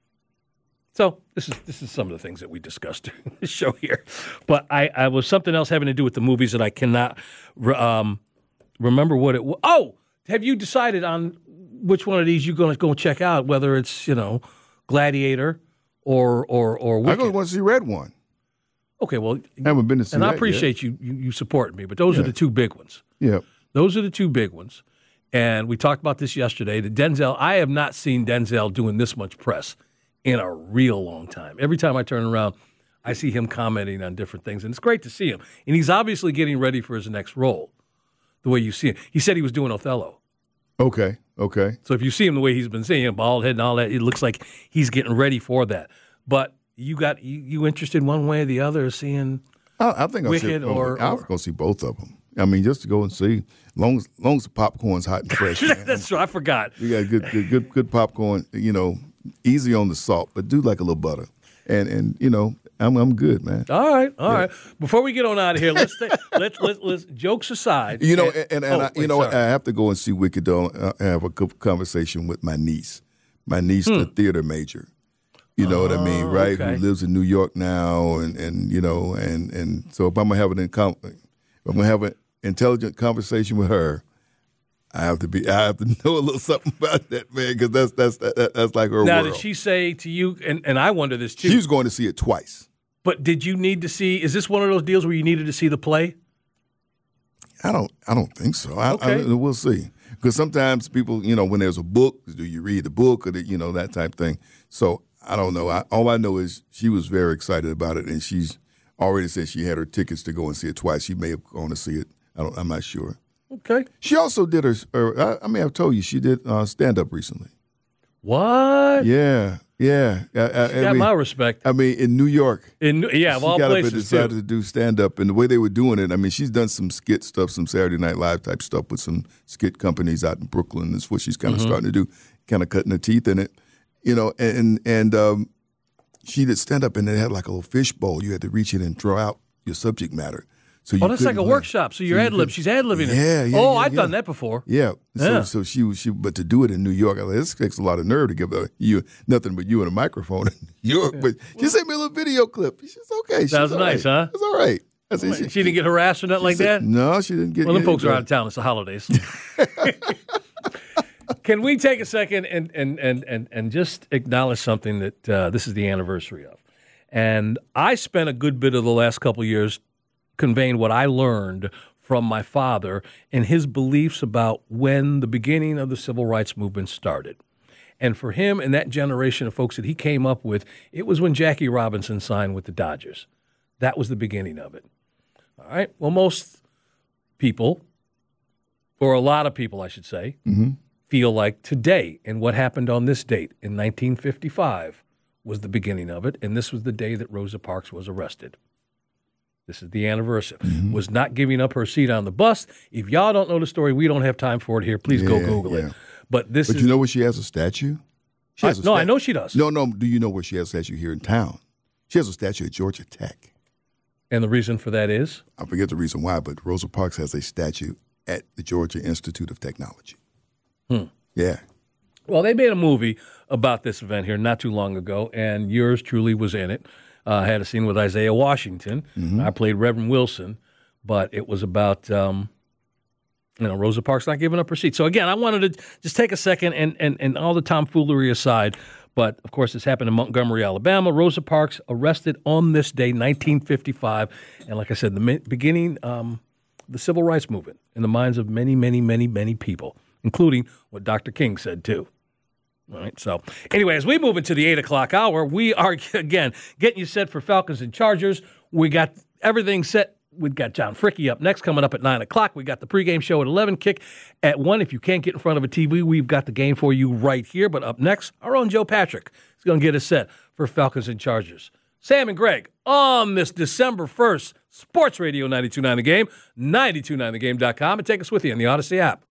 [SPEAKER 4] So this is this is some of the things that we discussed during the show here. But I, I was something else having to do with the movies that I cannot um, remember what it was. Oh, have you decided on which one of these you're going to go check out, whether it's, you know, Gladiator or or or Wicked?
[SPEAKER 5] I go want to see Red One.
[SPEAKER 4] Okay, well,
[SPEAKER 5] I haven't been to see
[SPEAKER 4] and I
[SPEAKER 5] that
[SPEAKER 4] appreciate you, you you supporting me, but those
[SPEAKER 5] Yeah.
[SPEAKER 4] are the two big ones.
[SPEAKER 5] yet.
[SPEAKER 4] Those are the two big ones. And we talked about this yesterday. The Denzel, I have not seen Denzel doing this much press in a real long time. Every time I turn around, I see him commenting on different things, and it's great to see him. And he's obviously getting ready for his next role, the way you see him. He said he was doing Othello.
[SPEAKER 5] Yeah. Okay. Okay.
[SPEAKER 4] So if you see him the way he's been seeing him, bald head and all that, it looks like he's getting ready for that. But you got you, you interested one way or the other, seeing
[SPEAKER 5] I, I think I'll see,
[SPEAKER 4] Wicked
[SPEAKER 5] oh,
[SPEAKER 4] or-
[SPEAKER 5] I'll
[SPEAKER 4] or-
[SPEAKER 5] go see both of them. I mean, just to go and see, long as long as the popcorn's hot and fresh. man.
[SPEAKER 4] That's true. I forgot.
[SPEAKER 5] You got good, good, good, good popcorn. You know, easy on the salt, but do like a little butter, and and you know, I'm I'm good, man.
[SPEAKER 4] All right, all right. Before we get on out of here, let's take, let's let's let's jokes aside.
[SPEAKER 5] You know, and, and, and
[SPEAKER 4] oh,
[SPEAKER 5] I, you
[SPEAKER 4] wait,
[SPEAKER 5] know,
[SPEAKER 4] sorry.
[SPEAKER 5] I have to go and see Wicked. Though uh, have a good conversation with my niece, my niece,
[SPEAKER 4] Hmm.
[SPEAKER 5] the theater major. You know what I mean, right?
[SPEAKER 4] okay.
[SPEAKER 5] Who lives in New York now, and, and you know, and, and so if I'm gonna have an incom- if I'm gonna have an intelligent conversation with her, I have to be, I have to know a little something about that, man, because that's that's that, that's like her
[SPEAKER 4] Now,
[SPEAKER 5] world.
[SPEAKER 4] did she say to you, and, and I wonder this too,
[SPEAKER 5] She was going to see it twice.
[SPEAKER 4] but did you need to see, is this one of those deals where you needed to see the play?
[SPEAKER 5] I don't, I don't think so. I,
[SPEAKER 4] Okay.
[SPEAKER 5] I, we'll see. Because sometimes people, you know, when there's a book, do you read the book or the, you know, that type thing. So I don't know. I, all I know is she was very excited about it, and she's already said she had her tickets to go and see it twice. She may have gone to see it. I don't, I'm not sure.
[SPEAKER 4] Okay.
[SPEAKER 5] She also did her. her I, I mean, I've told you she did uh, stand up recently.
[SPEAKER 4] What?
[SPEAKER 5] Yeah, Yeah, I, I,
[SPEAKER 4] She
[SPEAKER 5] I
[SPEAKER 4] got
[SPEAKER 5] mean,
[SPEAKER 4] my respect.
[SPEAKER 5] I mean, in New York,
[SPEAKER 4] In yeah, of
[SPEAKER 5] she
[SPEAKER 4] all
[SPEAKER 5] got
[SPEAKER 4] places
[SPEAKER 5] up and decided
[SPEAKER 4] too.
[SPEAKER 5] to do stand up, and the way they were doing it, I mean, she's done some skit stuff, some Saturday Night Live type stuff with some skit companies out in Brooklyn. That's what she's kind of
[SPEAKER 4] Mm-hmm.
[SPEAKER 5] starting to do, kind of cutting her teeth in it, you know. And and um, she did stand up, and they had like a little fish bowl. You had to reach in and draw out your subject matter. So you
[SPEAKER 4] Oh, that's like a
[SPEAKER 5] couldn't laugh.
[SPEAKER 4] workshop. So you're
[SPEAKER 5] you
[SPEAKER 4] ad lib.
[SPEAKER 5] couldn't-
[SPEAKER 4] She's ad libbing it.
[SPEAKER 5] Yeah, yeah,
[SPEAKER 4] Oh,
[SPEAKER 5] yeah,
[SPEAKER 4] I've
[SPEAKER 5] yeah.
[SPEAKER 4] done that before.
[SPEAKER 5] Yeah. So,
[SPEAKER 4] Yeah.
[SPEAKER 5] so she she but to do it in New York, I was like, this takes a lot of nerve to give her you nothing but you and a microphone in New York. But she sent me a little video clip. She's okay. She's
[SPEAKER 4] That was
[SPEAKER 5] all
[SPEAKER 4] nice,
[SPEAKER 5] right.
[SPEAKER 4] huh?
[SPEAKER 5] That's all right. I said,
[SPEAKER 4] She, didn't get harassed or nothing like
[SPEAKER 5] said-
[SPEAKER 4] that?
[SPEAKER 5] No, she didn't get.
[SPEAKER 4] Well, them
[SPEAKER 5] yeah,
[SPEAKER 4] folks are
[SPEAKER 5] but-
[SPEAKER 4] out of town. It's the holidays. Can we take a second and and and and, and just acknowledge something that uh, this is the anniversary of? And I spent a good bit of the last couple of years conveying what I learned from my father and his beliefs about when the beginning of the civil rights movement started. And for him and that generation of folks that he came up with, it was when Jackie Robinson signed with the Dodgers. That was the beginning of it. All right. Well, most people, or a lot of people, I should say,
[SPEAKER 5] Mm-hmm.
[SPEAKER 4] feel like today and what happened on this date in nineteen fifty-five was the beginning of it, and this was the day that Rosa Parks was arrested. This is the anniversary.
[SPEAKER 5] Mm-hmm.
[SPEAKER 4] Was not giving up her seat on the bus. If y'all don't know the story, we don't have time for it here. Please go
[SPEAKER 5] Yeah,
[SPEAKER 4] Google
[SPEAKER 5] yeah.
[SPEAKER 4] it. But this
[SPEAKER 5] But
[SPEAKER 4] is
[SPEAKER 5] you know where she has a statue? She
[SPEAKER 4] I-
[SPEAKER 5] has a
[SPEAKER 4] no, I
[SPEAKER 5] sta-
[SPEAKER 4] know she does.
[SPEAKER 5] No, no. Do you know where she has a statue here in town? She has a statue at Georgia Tech.
[SPEAKER 4] And the reason for that is?
[SPEAKER 5] I forget the reason why, but Rosa Parks has a statue at the Georgia Institute of Technology.
[SPEAKER 4] Hmm.
[SPEAKER 5] Yeah.
[SPEAKER 4] Well, they made a movie about this event here not too long ago, and yours truly was in it. Uh, I had a scene with Isaiah Washington.
[SPEAKER 5] Mm-hmm.
[SPEAKER 4] I played Reverend Wilson, but it was about um, you know Rosa Parks not giving up her seat. So again, I wanted to just take a second and and and all the tomfoolery aside. But of course, this happened in Montgomery, Alabama. Rosa Parks arrested on this day, nineteen fifty-five, and like I said, the mi- beginning um, the civil rights movement in the minds of many, many, many, many people, including what Doctor King said too. All right. So, anyway, as we move into the eight o'clock hour, we are again getting you set for Falcons and Chargers. We got everything set. We've got John Fricke up next, coming up at nine o'clock. We got the pregame show at eleven, kick at one. If you can't get in front of a T V, we've got the game for you right here. But up next, our own Joe Patrick is going to get us set for Falcons and Chargers. Sam and Greg on this December first, Sports Radio ninety-two point nine The Game, ninety-two point nine the game dot com, and take us with you on the Odyssey app.